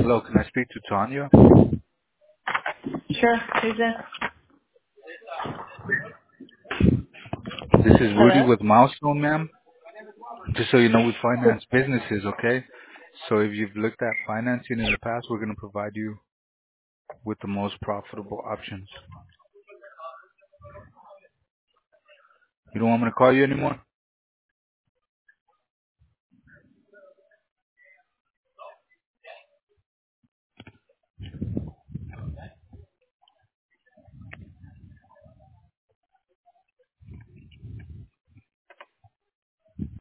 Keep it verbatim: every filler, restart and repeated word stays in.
Hello, can I speak to Tanya? Sure. Who's this? This is Rudy Hello? with Milestone, ma'am. Just so you know, we finance businesses, okay? So if you've looked at financing in the past, we're going to provide you with the most profitable options. You don't want me to call you anymore?